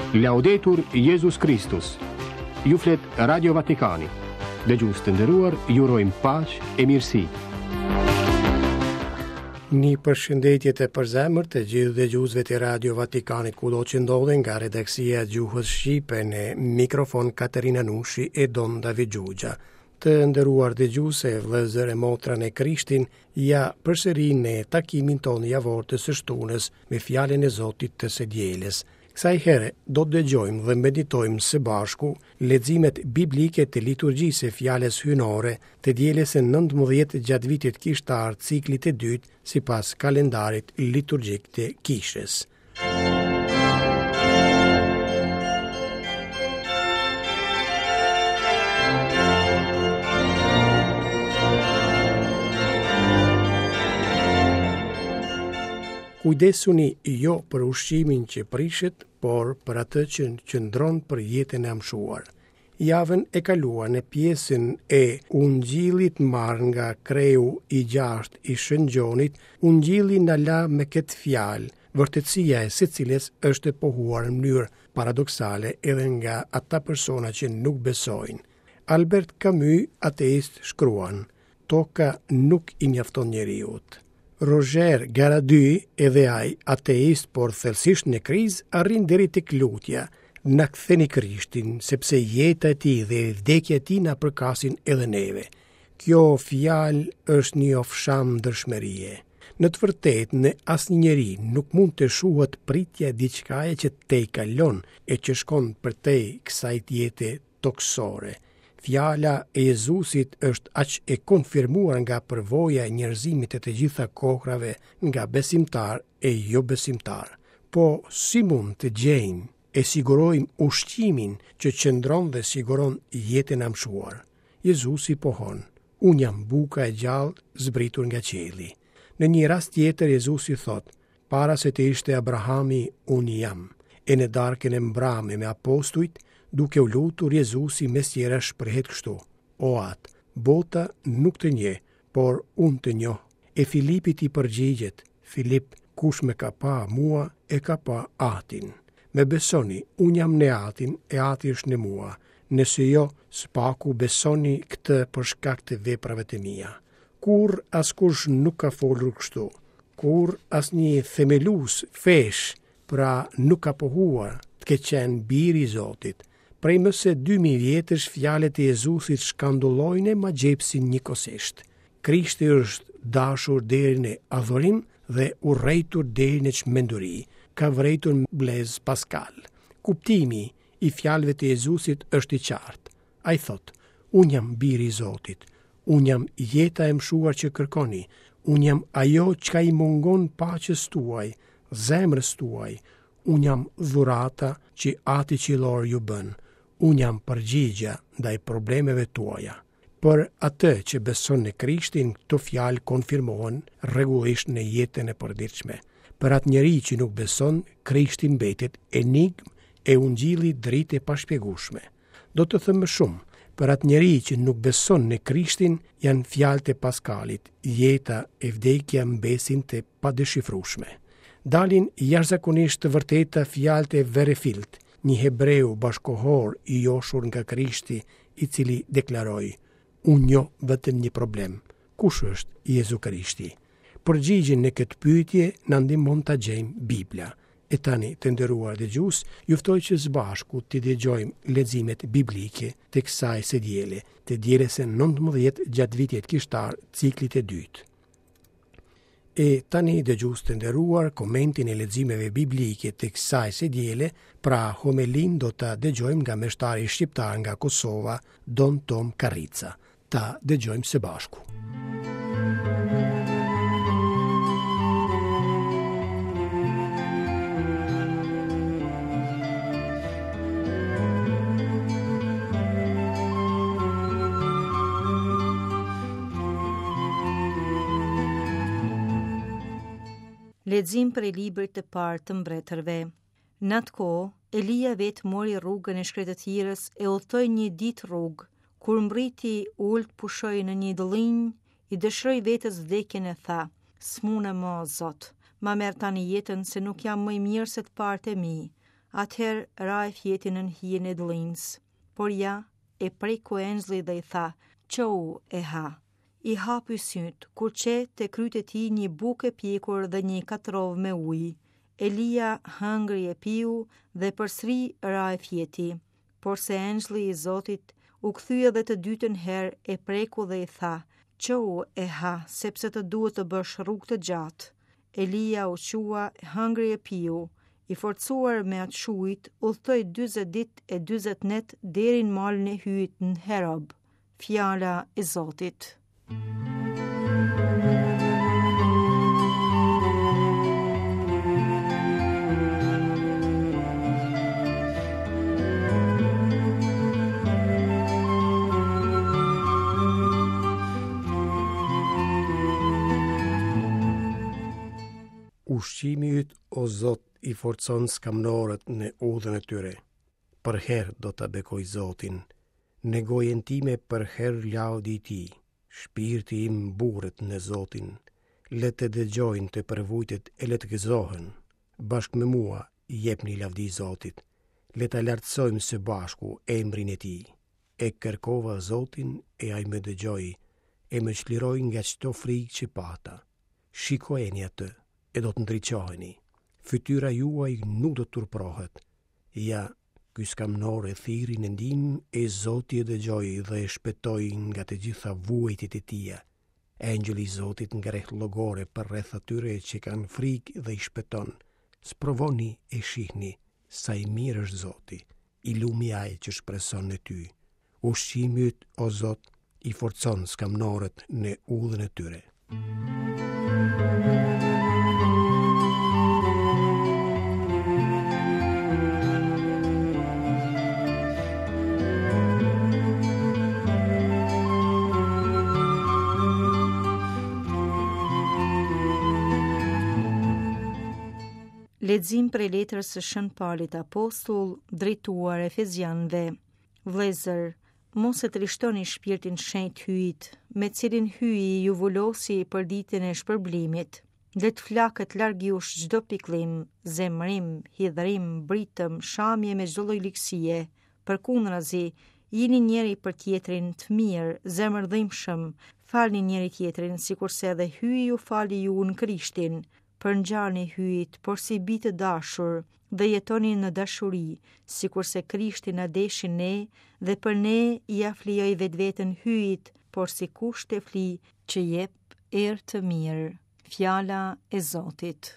Laudetur Jesus Christus. Ju flet Radio Vatikani. Dëgjues të nderuar, ju urojmë paqë e mirësi. Një përshëndetje të përzemërt të gjithë dëgjuesve të Radio Vatikanit kudo që ndodhen, nga redaksia e gjuhës shqipe, në mikrofon Katerina Nushi e Don David Gjugja. Të nderuar dëgjuese, vëllezër e motra në Krishtin, ja përsëri në takimin tonë javor të së shtunës me fjalën e Zotit të së dielës. Kësaj here do të dëgjojmë dhe meditojmë së bashku leximet biblike të liturgjisë së fjalës hyjnore të dielës së 19 gjatë vitit kishtar ciklit të dytë sipas kalendarit liturgjik të kishës. Kujdesuni jo për ushqimin që prishet, por për atë që qëndron për jetën e amshuar. Javën e kaluar në pjesën e ungjillit marrë nga kreu i 6 i Shën Gjonit, ungjilli na la me këtë fjalë, vërtetësia e secilës është e pohuar në mënyrë paradoksale edhe nga ata persona që nuk besojnë. Albert Camus, ateist, shkruan: "Toka nuk i mjafton njeriut." Roger Garaduy, edhe ai ateist por thellësisht në krizë, arrin deri tek lutja: "Na ktheni Krishtin, sepse jeta e tij dhe vdekja e tij na përkasin edhe neve." Kjo fjalë është një ofsham dëshmërie. Në të vërtetë, në asnjëri nuk mund të shuhet pritja e diçkaje që te i kalon e që shkon përtej kësaj jete toksore. Fjala e Jezusit është aq e konfirmuar nga përvoja e njerëzimit të gjitha kohrave, nga besimtar e jo besimtar. Po si mund të gjejmë e sigurojmë ushqimin që qëndron dhe siguron jetën e amshuar? Jezusi pohon: "Unë jam buka e gjallë zbritur nga qielli." Në një rast tjetër Jezusi thot: "Para se të ishte Abrahami, unë jam." E në darkën e mbrëmje me apostujt, duke u lutur, Jezusi mes tjera shprehet kështu: "O atë, bota nuk të njeh, por unë të njoh." E Filipit i përgjigjet: "Filip, kush me ka pa mua, e ka pa Atin. Me besoni, unë jam në Atin, e Ati është në mua. Nëse jo, s'paku besoni këtë për shkak të veprave të mia." Kur askush nuk ka folur kështu, kur asnjë themelues fesh, pra nuk ka pohuar të ke qenë biri i Zotit. Prej më se 2000 vjetësh fjalët e Jezusit shkandullojnë ma gjepsin njëkohësisht. Krishti është dashur deri në adhurim dhe urrejtur deri në çmenduri, ka vërejtur Blaise Pascal. Kuptimi i fjalëve të Jezusit është i qartë. Ai thot: "Unë jam biri i Zotit, unë jam jeta e mshuar që kërkoni, unë jam ajo çka i mungon paqes tuaj, zemrës tuaj, unë jam dhurata që Ati qiellor ju bën. Unë jam përgjigja ndaj problemeve tuaja." Për atë që beson në Krishtin, këto fjalë konfirmohen rregullisht në jetën e përditshme. Për atë njeri që nuk beson, Krishti mbetet enigmë e ungjilli dritë e pashpjegueshme. Do të them më shumë, për atë njeri që nuk beson në Krishtin, janë fjalët e Paskalit: "Jeta e vdekja mbesin të padeshifrueshme." Dalin jashtëzakonisht të vërteta fjalët e Verefilt, një hebreu bashkohor i joshur nga Krishti, i cili deklaroi: "Unë njoh vetëm një problem. Kush është Jezu Krishti?" Përgjigjen në këtë pyetje na ndihmon ta gjejmë Bibla. E tani, të nderuar dëgjues, ju ftoj që së bashku të dëgjojmë leximet biblike të kësaj së diele, të dielës së 19 gjatë vitit kishtar ciklit të dytë. E tani, dëgjues të nderuar, komentin e leximeve biblike të kësaj së diele, pra homelin do ta dëgjojmë nga meshtari shqiptar nga Kosova, Don Tom Karrica. Ta dëgjojmë së bashku. Lexim për librit të parë të mbretërve. Në atë kohë, Elia vetë mori rrugën e shkretëtirës e udhtoi një ditë rrugë. Kur mbriti ult pushoi në një dëllinj, i dëshiroi vetes vdekjen e tha: "S'mune më, Zot, ma merr tani jetën se nuk jam më i mirë se të partë e mi." Atëherë ra e fjeti në hijen e dëllinës, por ja e preku engjëlli dhe I tha, "Qou e ha." I hapi syt, kur qe te kryt e tij një bukë e pjekur dhe një katrov me ujë. Elia hëngri e piu dhe përsëri ra e fjeti, por se engjëlli I Zotit u kthye edhe të dytën herë e preku dhe I tha, "Qou e ha, sepse të duhet të bësh rrugë të gjatë." Elia u qua, hëngri e piu, I forcuar me atë shujt, udhtoi 40 ditë e 40 net deri në malin e hyjit në Herob. Fjala e Zotit. Ushqimi yt, o Zot, I forcon skamnorët në udhën e tyre. Për herë do ta bekoj Zotin, në gojen time për herë laudi I Tij. Shpirti im mburret në Zotin. Le të dëgjojnë të përvujtet e le të gëzohen. Bashkë me mua jepni lavdi Zotit. Le ta lartësojmë së bashku emrin e Tij. E kërkova Zotin e ai më dëgjoi, e më çliroi nga çdo frikë që pata. Shikojeni atë e do të ndriçoheni. Fytyra juaj nuk do të turprohet. Ja, ky skamnor e thirri në ndihmë e Zoti e dëgjoi dhe e shpëtoi nga të gjitha vuajtjet e tija. Engjëlli I Zotit ngreht llogore përreth atyre që kanë frikë dhe I shpëton. Sprovoni e shihni sa I mirë është Zoti, I lumi ai që shpreson në ty. Ushqimi yt, o Zot, I forcon skamnorët në udhën e tyre. Lexim prej letrës së Shën Paulit Apostull drejtuar Efezianëve. Vëllezër, mos e trishtoni shpirtin shenjt hyjit, me cilin hyi ju vulosi për ditën e shpërblimit. Le të flakët larg jush çdo pikëllim, zemrim, hidhrim, britëm, shamje me çdo lloj likësie. Përkundrazi, jini njeri për tjetrin të mirë, zemërdhimshëm, falni njeri tjetrin sikurse edhe hyi ju fali ju në Krishtin. Përngjani hyjit, por si bitë dashur, dhe jetoni në dashuri, sikurse Krishti na deshi ne, dhe për ne ja flijoi vetveten hyjit, por si kusht e fli që jep erë të mirë. Fjala e Zotit.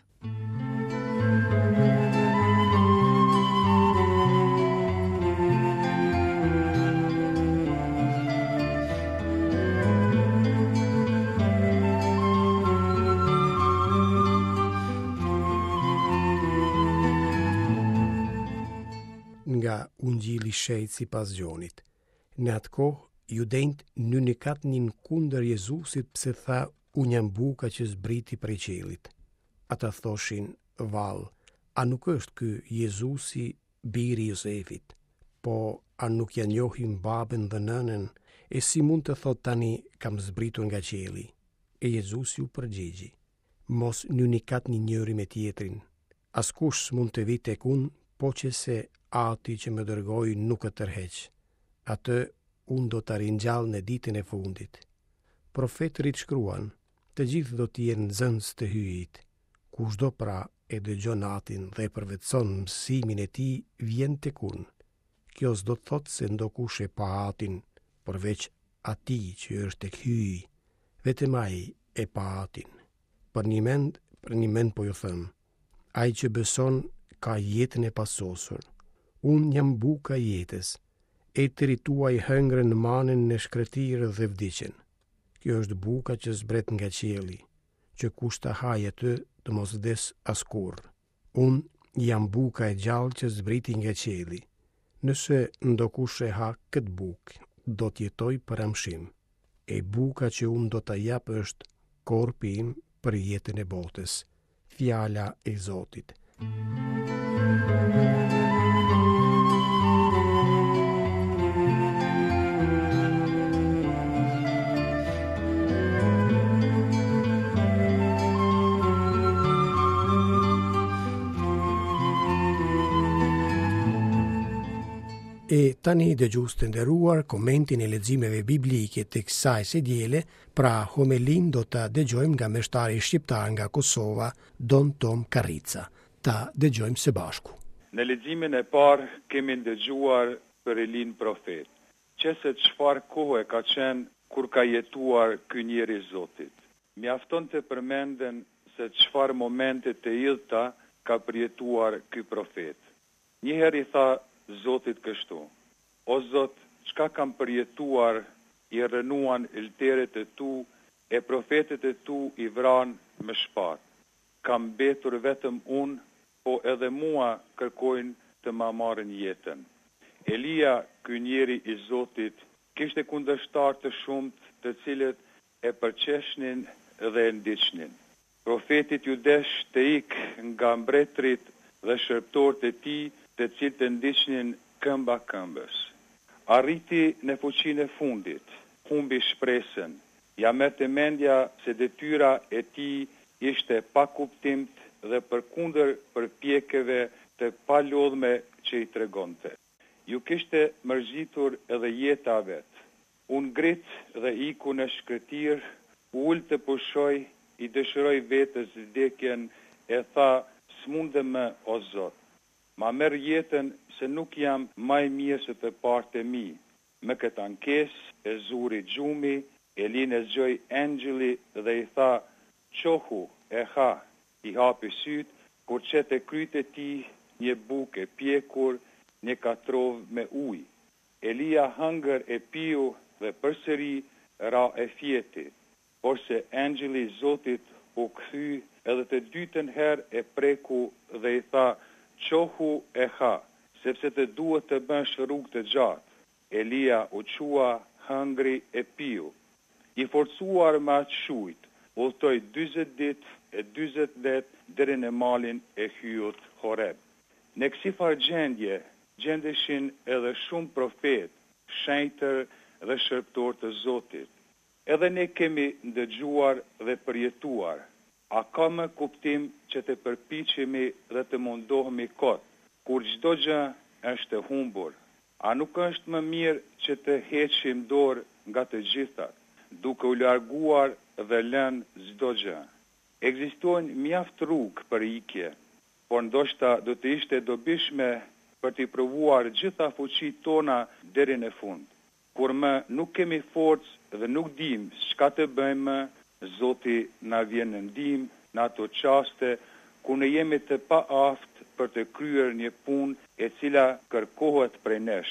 Nga Ungjilli I Shejtë sipas Gjonit. Në atë kohë, judejt nënikatnin kundër Jezusit pse tha, unë jam buka që zbriti prej qiellit. Ata thoshin, vallë, a nuk është ky Jezusi biri I Josefit? Po, a nuk ja njohim babën dhe nënën? E si mund të thot tani kam zbritur nga qielli? E Jezusi u përgjigji, mos nënikatni njëri me tjetrin. Askush s'mund të vijë tek unë, po që se ati që më dërgoi nuk e tërheq. Atë unë do të ringjall në ditën e fundit. Profetërit shkruan, të gjithë do të jenë nxënës të hyjit. Kushdo pra e dëgjon atin dhe përvetson mësimin e tij vjen tek unë. Kjo s'do të thotë se ndokush e pa atin, përveç atij që është tek hyji. Vetëm ai e pa atin. Për një mend po ju them, ai që beson ka jetën e pasosur. Unë jam buka e jetës, e të rituaj hëngrën manën në shkretirë dhe vdiqen. Kjo është buka që zbret nga qielli, që kush ta hajë atë të mos vdes askurr. Unë jam buka e gjallë që zbriti nga qielli. Nëse ndokush e ha këtë bukë, do të jetoj për amshim. E buka që unë do ta jap është korpi im për jetën e botës. Fjala e Zotit. E tani dëgjues të nderuar, komentin e leximeve biblike të kësaj së diele, pra homelin do ta dëgjojmë nga meshtari shqiptar nga Kosova, Don Tom Karrica. Ta dëgjojmë së bashku. Në leximin e parë kemi dëgjuar për Elin profet, që se çfarë kohë ka qenë kur ka jetuar ky njeri i Zotit. Mjafton të përmenden se çfarë momente të ildhta ka përjetuar ky profet. Njëherë i tha Zotit kështu: O Zot, çka kam përjetuar, i rënuan ilteret e tu, e profetet e tu i vran me shpatë. Kam betur vetëm unë, po edhe mua kërkojnë të ma marrin jetën. Elia, ky njeri i Zotit, kishte kundërshtar të shumt, të cilët e përqeshnin dhe e ndiqnin. Profetit ju desh të ik nga mbretërit dhe shërptorët e tij, të cilët e ndiqnin këmba këmbës. Arriti në fuqinë e fundit, humbi shpresën. Ja merrte mendja se detyra e tij ishte pa kuptim dhe përkundër përpjekjeve të palodhme që i tregonte. Ju kishte mërzitur edhe jeta vet. Unë grit dhe iku në shkretir, u ul të pushoj, i dëshiroj vetës vdekjen, e tha: s'mundem më, o Zot. Ma merr jetën se nuk jam më i mirë se të partë e mi. Me këtë ankesë e zuri gjumi, Elin e zgjoi engjëlli dhe i tha: qohu e ha. I hapi syt, kur qete kryt e tij një bukë e pjekur, një katrov me ujë. Elia hëngër e piu dhe përsëri ra e fjeti, por se engjëlli i Zotit u kthy edhe të dytën herë e preku dhe i tha: qohu e ha, sepse të duhet të bësh rrugë të gjatë. Elia u qua, hëngri e piu. I forcuar me atë shujt, udhtoi 40 ditë e 40 det deri në malin e hyut Horeb. Në kësi farë gjendje, gjendeshin edhe shumë profet, shenjtër dhe shërptor të Zotit. Edhe ne kemi ndëgjuar dhe përjetuar. A ka më kuptim që të përpiqemi dhe të mundohemi kot, kur çdo gjë është e humbur? A nuk është më mirë që të heqim dorë nga të gjithat, duke u larguar dhe lënë çdo gjë? Ekzistojnë mjaft rrugë për ikje, por ndoshta do të ishte dobishme për të provuar gjitha fuqitë tona deri në fund. Kur më nuk kemi forcë dhe nuk dim çka të bëjmë, Zoti na vjen në ndihmë në ato çaste ku ne jemi të paaft për të kryer një punë e cila kërkohet prej nesh.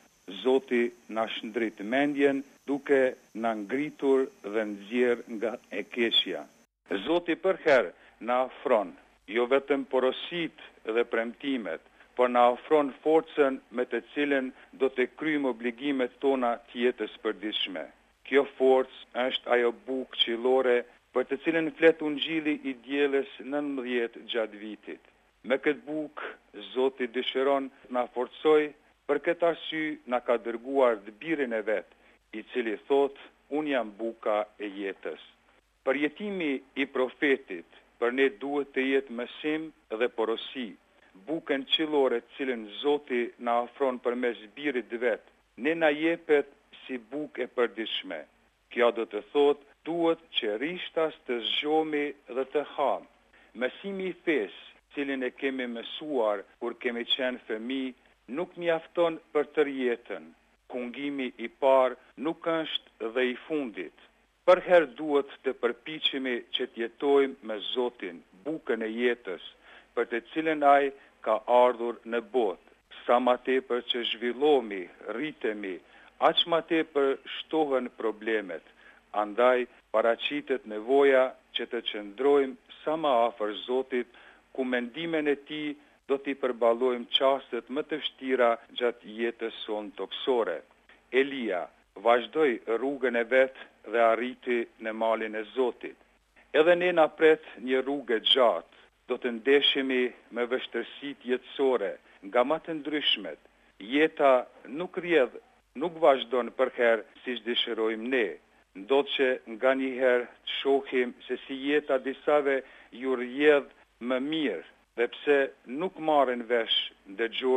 Zoti na shndrit mendjen duke na ngritur dhe nxjerr nga e keqja. Zoti përherë na afron jo vetëm porositë dhe premtimet, por na ofron forcën me të cilën do të kryejmë obligimet tona të jetës përditshme. Kjo forcë është ajo bukë qillore për të cilën flet Ungjilli i dielës 19 gjatë vitit. Me këtë bukë, Zoti dëshiron na forcoj, për këtë arsye na ka dërguar birin e vet, i cili thotë: unë jam buka e jetës. Përjetimi i profetit për ne duhet të jetë mësim dhe porosi. Bukën qillore të cilën Zoti na ofron përmes birit të vet, ne na jepet si bukë e përditshme. Kjo do të thotë, duhet që rishtas të zgjohemi dhe të ham. Mësimi i fesë, cilin e kemi mësuar kur kemi qenë fëmijë, nuk mjafton për tërë jetën. Kungimi i parë nuk është dhe i fundit. Përherë duhet të përpiqemi që të jetojmë me Zotin, bukën e jetës, për të cilën ai ka ardhur në botë. Sa më tepër që zhvillohemi, rritemi, aq më tepër shtohen problemet. Andaj paraqitet nevoja që të qëndrojmë sa më afër Zotit, ku mendimin e tij do t'i përballojmë çastet më të vështira gjatë jetës sonë toksore. Elia vazhdoi rrugën e vet dhe arriti në malin e Zotit. Edhe ne na pret një rrugë e gjatë. Do të ndeshemi me vështirësitë jetësore nga më të ndryshmet. Jeta nuk rrjedh, nuk vazhdon përherë siç dëshirojmë ne. Ndodh që nganjëherë të shohim se si jeta disave ju rrjedh më mirë, dhe pse nuk marrin vesh, ndëgjojnë,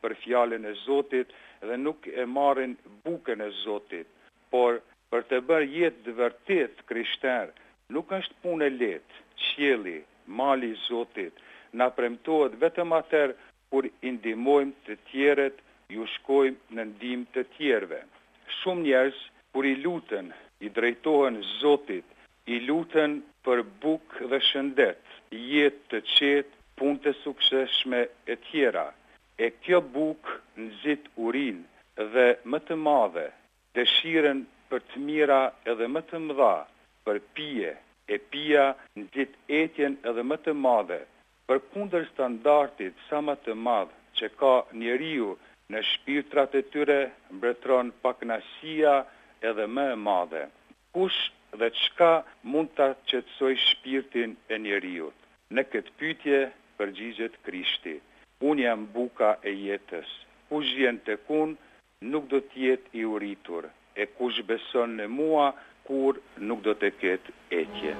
për fjalën e Zotit dhe nuk e marrin bukën e Zotit, por për të bërë jetë të vërtet krishter, nuk është punë e lehtë. Qielli, mali i Zotit, na premtohet vetëm atëherë kur i ndihmojmë të tjerët, ju shkojmë në ndihmë të tjerëve. Shumë njerëz kur i lutën, i drejtohen Zotit, i lutën për bukë dhe shëndet, jetë të qetë, punë të suksesshme e tjera. E kjo bukë nxit urinë dhe më të madhe, dëshirën për të mira edhe më të mëdha, për pije, e pija nxit etjen edhe më të madhe, përkundër standardit sa më të madh që ka njeriu në shpirtrat e tyre, mbretëron pakënaqësia edhe më e madhe. Kush dhe çka mund ta qetësoj shpirtin e njeriut? Në këtë pyetje përgjigjet Krishti. Unë jam buka e jetës. Kush vjen tek unë nuk do të jetë i uritur, e kush beson në mua kur nuk do të ketë etje.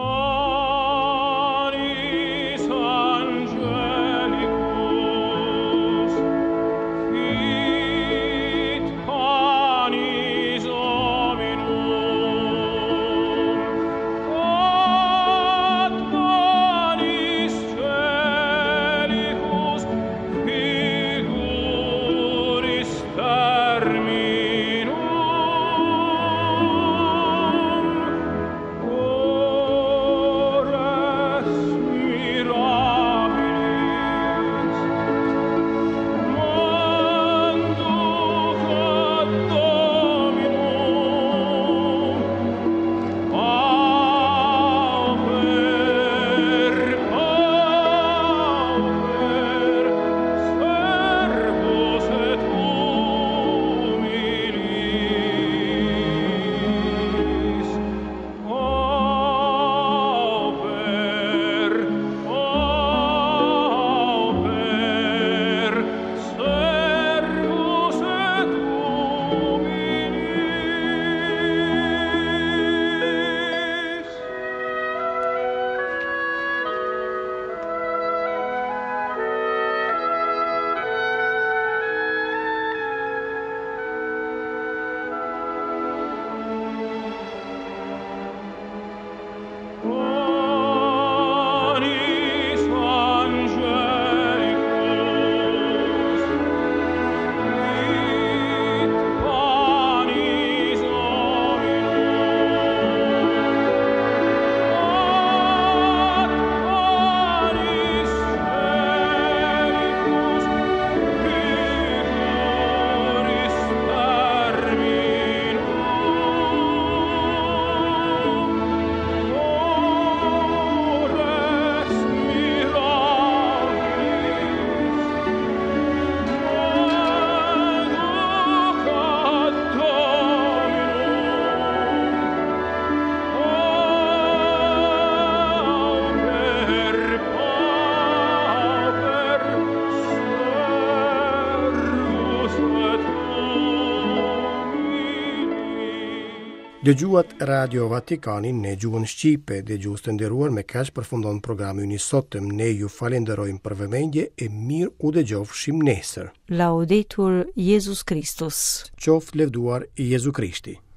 Dëgjuat Radio Vatikanin në gjuhën shqipe. Dëgjues të nderuar, me kaq përfundon programi i sotëm. Ne ju falenderojmë për vëmendje e mirë u dëgjofshim nesër. Laudetur Jesus Christus. Qoftë lëvduar Jezu Krishti.